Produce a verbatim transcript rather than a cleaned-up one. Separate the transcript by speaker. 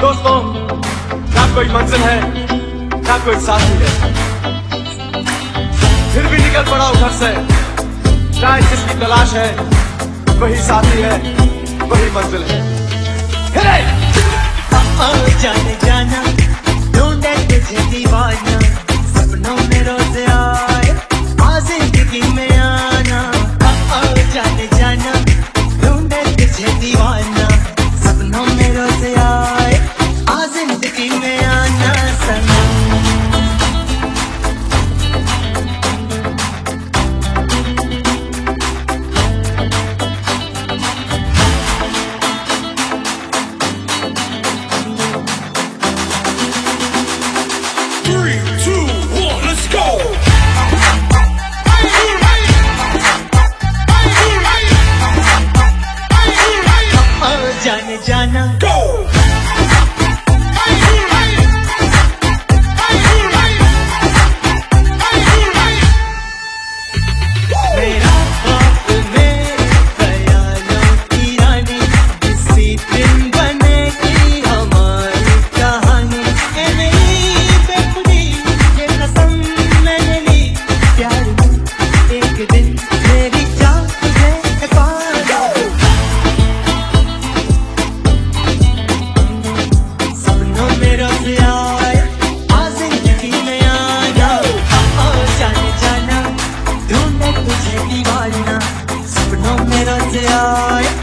Speaker 1: दोस्तों, ना कोई मंजिल है ना कोई साथी है, फिर भी निकल पड़ा घर से। शायद जिसकी तलाश है वही साथी है, वही मंजिल है।
Speaker 2: जाने जाना ढूंढे तुझे दीवाना, सपनों में रोज आए आ जिंदगी में आना। जाने जाना ढूंढे तुझे दीवाना, सपनों में रोज आए आ जिंदगी में आना। सनम जाने जाना go! मेरा ख्वाब में ख्यालों की रानी, किसी दिन बनेगी हमारी कहानी। ए मेरी बेखुदी ये कसम मैंने ली, प्यार में एक दिन मेरी जान तुझे पाना। मेरा प्यार आ जिंदगी में आना। जाने जाना ढूंढे तुझे दीवाना, सपनों में रोज आए